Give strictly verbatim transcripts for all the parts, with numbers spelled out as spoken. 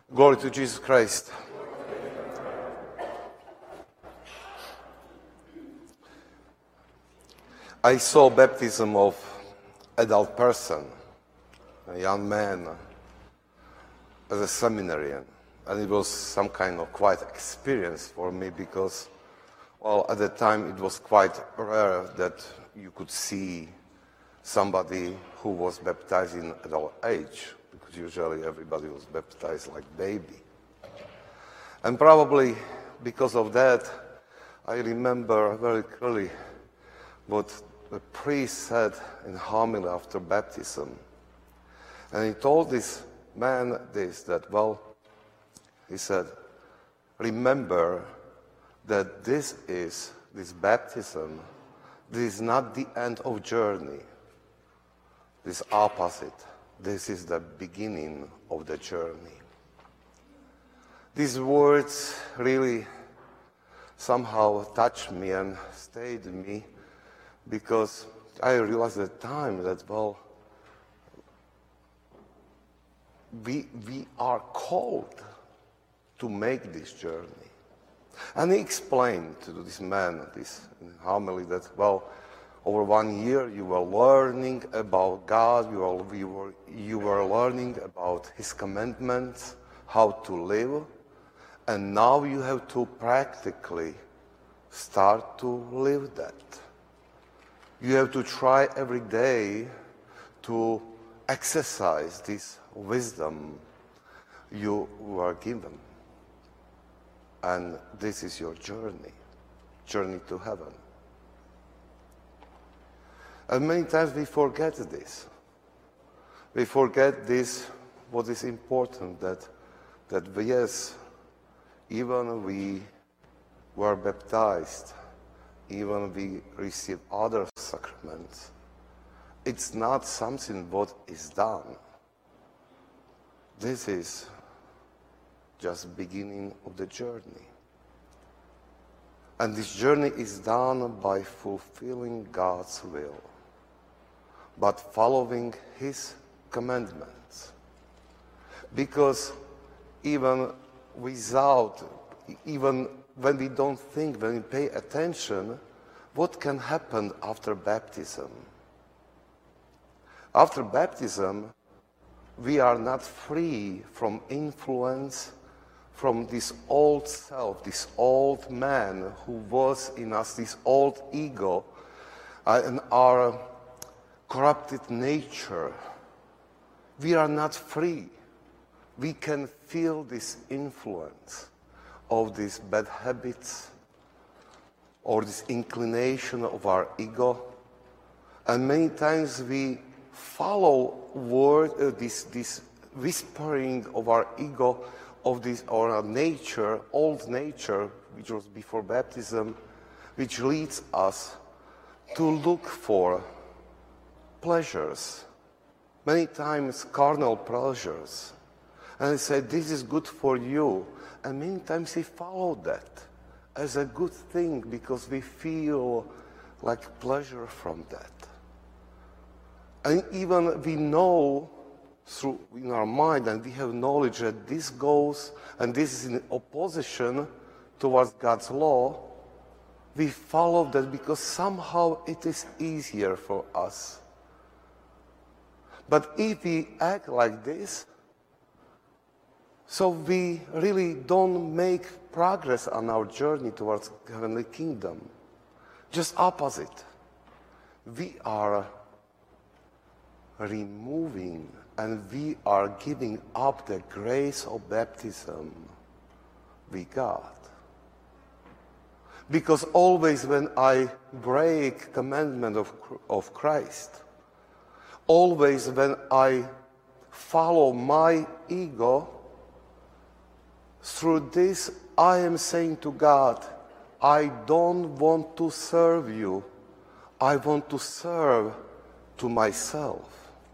Glory to Jesus Christ. I saw baptism of adult person, a young man, as a seminarian. And it was some kind of quite experience for me because, well, at the time it was quite rare that you could see somebody who was baptized in adult age, because usually everybody was baptized like baby. And probably because of that, I remember very clearly what the priest said in homily after baptism. And he told this man this, that, well, he said, remember that this is, this baptism, this is not the end of journey. This opposite. This is the beginning of the journey. These words really somehow touched me and stayed in me because I realized at the time that, well, we, we are called to make this journey. And he explained to this man, this homily, that, well, over one year you were learning about God, you were, you were, you were learning about His commandments, how to live, and now you have to practically start to live that. You have to try every day to exercise this wisdom you were given. And this is your journey, journey to heaven. And many times we forget this. We forget this, what is important, that, that yes, even we were baptized, even we receive other sacraments, it's not something what is done. This is just beginning of the journey. And this journey is done by fulfilling God's will, but following His commandments. Because even without, even when we don't think, when we pay attention, what can happen after baptism? After baptism, we are not free from influence from this old self, this old man who was in us, this old ego, uh, and our corrupted nature. We are not free. We can feel this influence of these bad habits or this inclination of our ego. And many times we follow word, uh, this, this whispering of our ego, of this, or our nature, old nature, which was before baptism, which leads us to look for pleasures, many times carnal pleasures. And I said, this is good for you. And many times we follow that as a good thing because we feel like pleasure from that. And even we know through in our mind, and we have knowledge that this goes, and this is in opposition towards God's law, we follow that because somehow it is easier for us. But if we act like this, so we really don't make progress on our journey towards heavenly kingdom. Just opposite. We are removing and we are giving up the grace of baptism we got. Because always when I break commandment of, of Christ, always when I follow my ego, through this I am saying to God, I don't want to serve you. I want to serve to myself.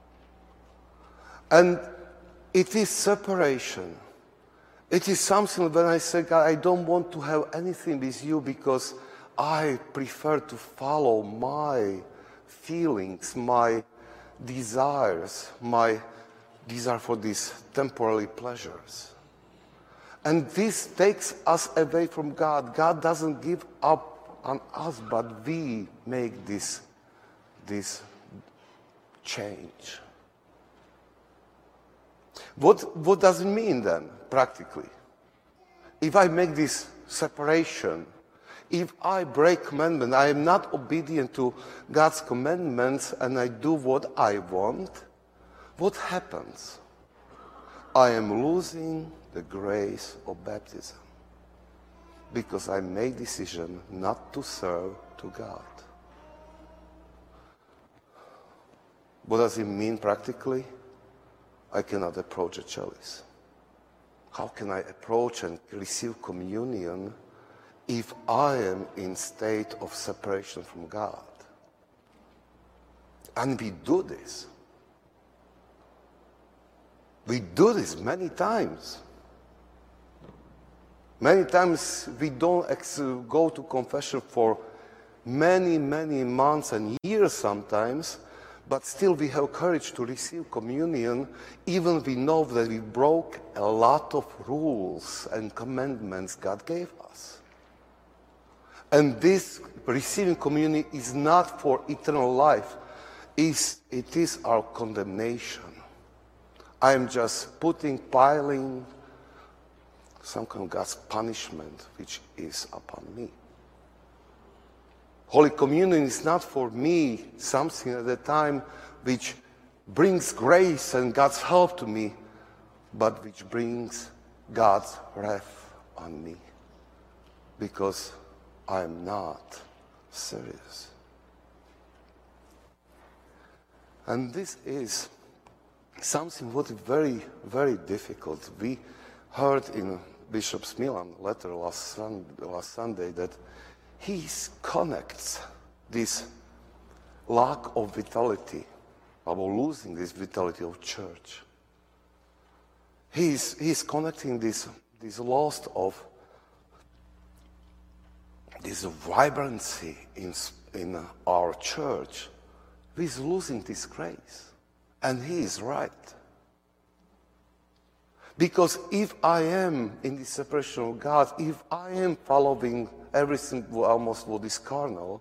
And it is separation. It is something when I say, God, I don't want to have anything with you because I prefer to follow my feelings, my desires, my desire for these temporary pleasures. And this takes us away from God. God doesn't give up on us, but we make this, this change. What, what does it mean then, practically? If I make this separation, if I break commandment, I am not obedient to God's commandments and I do what I want, what happens? I am losing the grace of baptism because I made decision not to serve to God. What does it mean practically? I cannot approach a chalice. How can I approach and receive communion if I am in state of separation from God? And we do this. We do this many times. Many times we don't ex- go to confession for many, many months and years sometimes, but still we have courage to receive communion, even we know that we broke a lot of rules and commandments God gave us. And this receiving communion is not for eternal life. It's, it is our condemnation. I am just putting, piling some kind of God's punishment which is upon me. Holy Communion is not for me something at the time which brings grace and God's help to me, but which brings God's wrath on me because I am not serious. And this is something what is very, very difficult. We heard in Bishop Milan letter last, sun, last Sunday that he connects this lack of vitality, about losing this vitality of church. He's, he's connecting this, this loss of this vibrancy in, in our church with losing this grace. And he is right. Because if I am in the separation of God, if I am following everything almost what is carnal,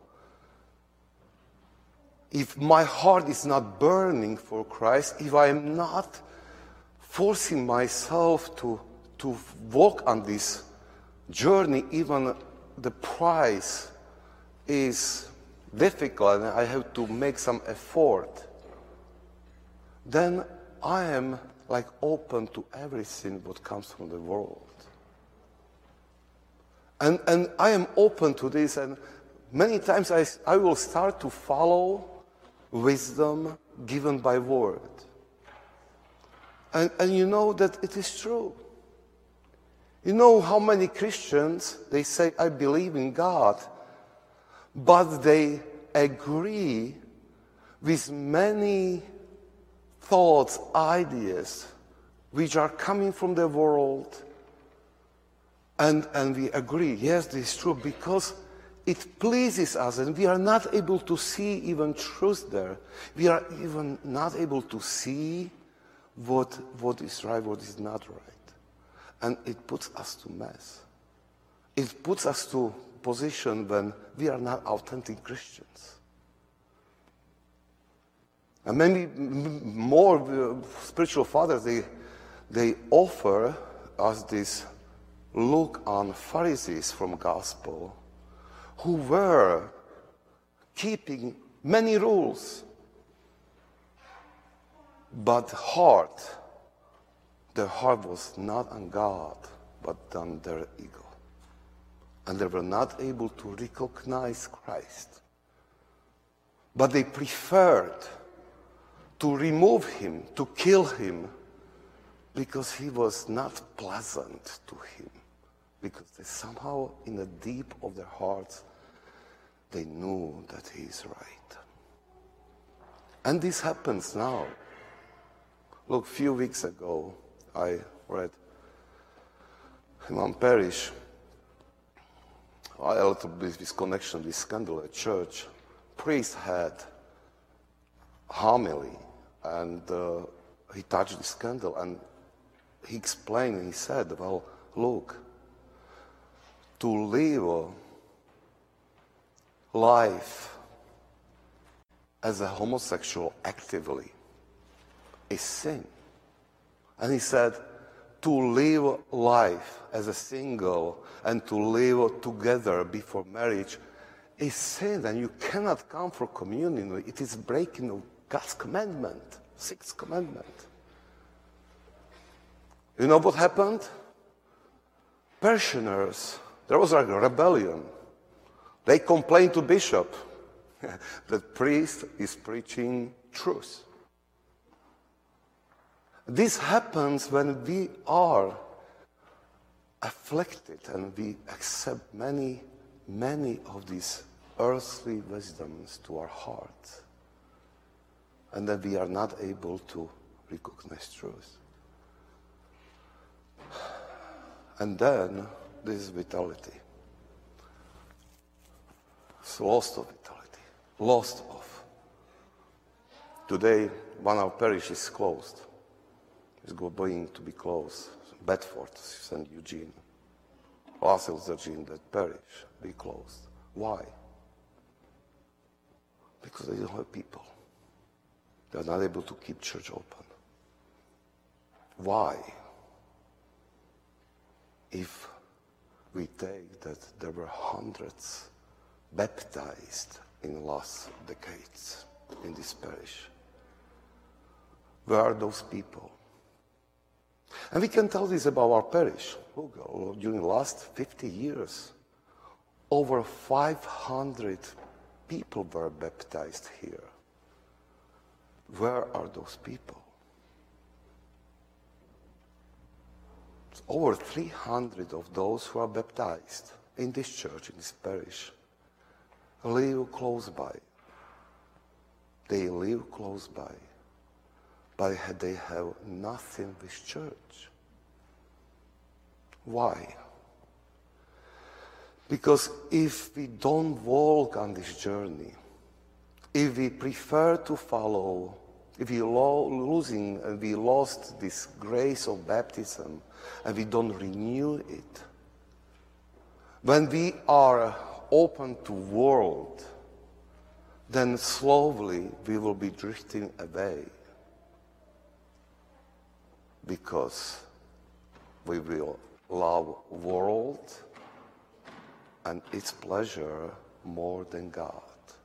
if my heart is not burning for Christ, if I am not forcing myself to, to walk on this journey, even the price is difficult and I have to make some effort, then I am like open to everything what comes from the world. And, and I am open to this, and many times I, I will start to follow wisdom given by word. And, and you know that it is true. You know how many Christians, they say, I believe in God, but they agree with many thoughts, ideas, which are coming from the world, and, and we agree, yes, this is true, because it pleases us, and we are not able to see even truth there. We are even not able to see what, what is right, what is not right. And it puts us to mess. It puts us to position when we are not authentic Christians. And maybe more uh, spiritual fathers, they, they offer us this look on Pharisees from gospel who were keeping many rules, but heart, their heart was not on God, but on their ego. And they were not able to recognize Christ. But they preferred to remove him, to kill him, because he was not pleasant to him. Because they somehow, in the deep of their hearts, they knew that he is right. And this happens now. Look, a few weeks ago, I read in one parish, a little bit this connection, this scandal at church, priest had homily, and uh, he touched the scandal, and he explained, and he said, well, look, to live life as a homosexual actively is sin. And he said, to live life as a single and to live together before marriage is sin, and you cannot come for communion. It is breaking of God's commandment, sixth commandment. You know what happened? Parishioners, there was like a rebellion. They complained to bishop that priest is preaching truth. This happens when we are afflicted and we accept many, many of these earthly wisdoms to our heart, and that we are not able to recognize truth. And then this is vitality. It's lost of vitality. Lost of. Today, one of our parish is closed. It's going to be closed. Bedford, Saint Eugene, Lascelles, that parish, be closed. Why? Because they don't have people. They're not able to keep church open. Why? If we take that there were hundreds baptized in the last decades in this parish, where are those people? And we can tell this about our parish. Look, during the last fifty years, over five hundred people were baptized here. Where are those people? It's over three hundred of those who are baptized in this church, in this parish, live close by. They live close by, but they have nothing with church. Why? Because if we don't walk on this journey, if we prefer to follow, if we lo- losing and we lost this grace of baptism and we don't renew it, when we are open to world, then slowly we will be drifting away, because we will love world and its pleasure more than God.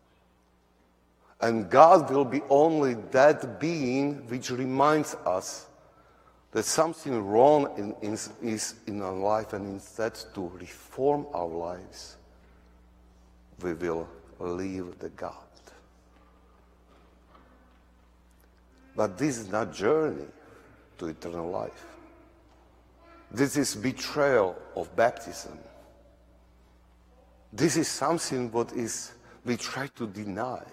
And God will be only that being which reminds us that something wrong in, in, is in our life, and instead to reform our lives, we will leave the God. But this is not journey to eternal life. This is betrayal of baptism. This is something what is we try to deny.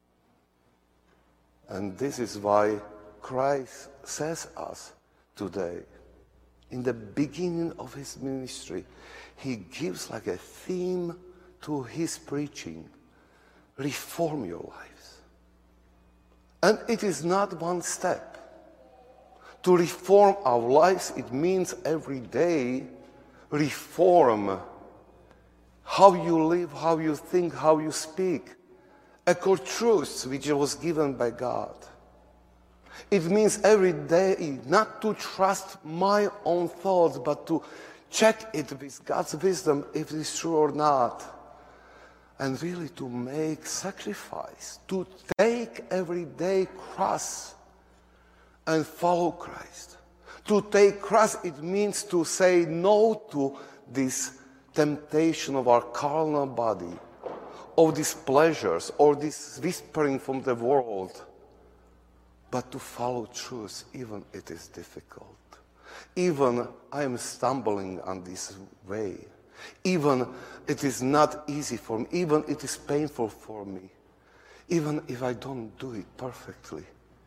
And this is why Christ says us today, in the beginning of his ministry, he gives like a theme to his preaching: reform your lives. And it is not one step. To reform our lives, it means every day reform how you live, how you think, how you speak, according to truth which was given by God. It means every day not to trust my own thoughts, but to check it with God's wisdom if it is true or not. And really to make sacrifice, to take every day cross and follow Christ. To take cross, it means to say no to this temptation of our carnal body, of these pleasures, or this whispering from the world, but to follow truth, even it is difficult. Even I am stumbling on this way. Even it is not easy for me. Even it is painful for me. Even if I don't do it perfectly.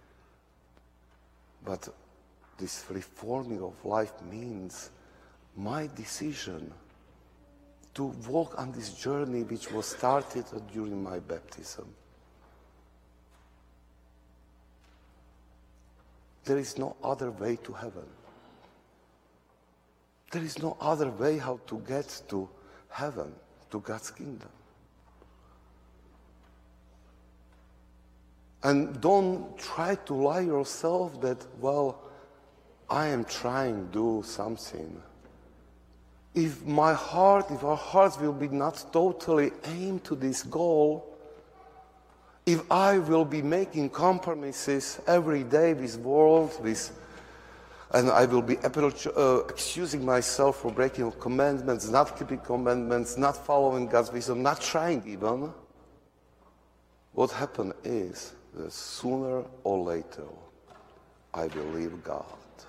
But this reforming of life means my decision to walk on this journey which was started during my baptism. There is no other way to heaven. There is no other way how to get to heaven, to God's kingdom. And don't try to lie yourself that, well, I am trying to do something. If my heart, if our hearts will be not totally aimed to this goal, if I will be making compromises every day with world, with, and I will be uh, excusing myself for breaking commandments, not keeping commandments, not following God's wisdom, not trying even, what happens is that sooner or later I will leave God.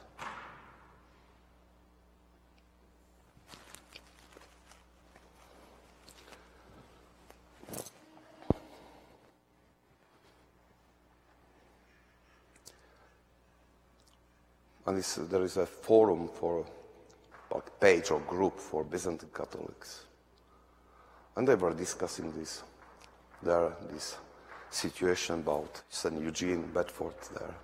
And this, there is a forum for, like, page or group for Byzantine Catholics. And they were discussing this, there, this situation about Saint Eugene, Bedford there.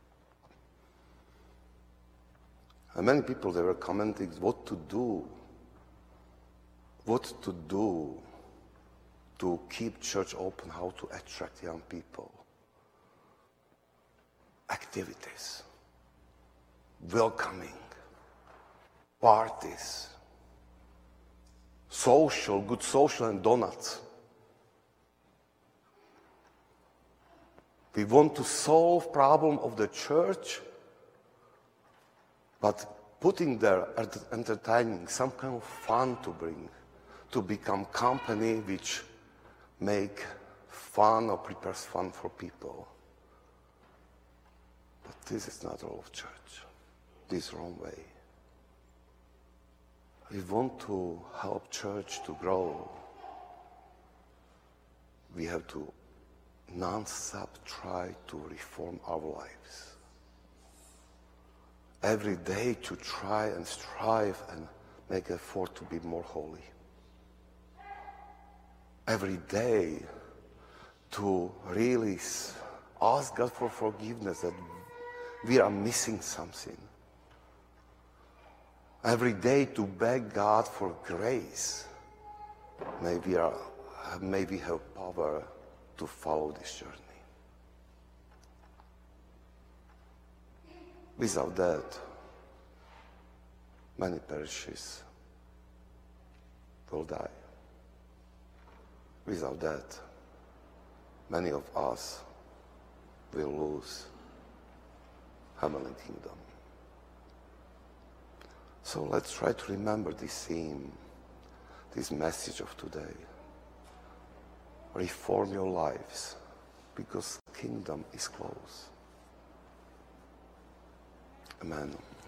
And many people, they were commenting what to do, what to do to keep church open, how to attract young people. Activities. Welcoming, parties, social, good social and donuts. We want to solve problem of the church, but putting there entertaining, some kind of fun to bring, to become company which make fun or prepares fun for people. But this is not all of church. This wrong way. We want to help church to grow. We have to non-stop try to reform our lives. Every day to try and strive and make effort to be more holy. Every day to really ask God for forgiveness that we are missing something. Every day to beg God for grace. May we, are, may we have power to follow this journey. Without that, many parishes will die. Without that, many of us will lose heavenly kingdom. So let's try to remember this theme, this message of today. Reform your lives, because kingdom is close. Amen.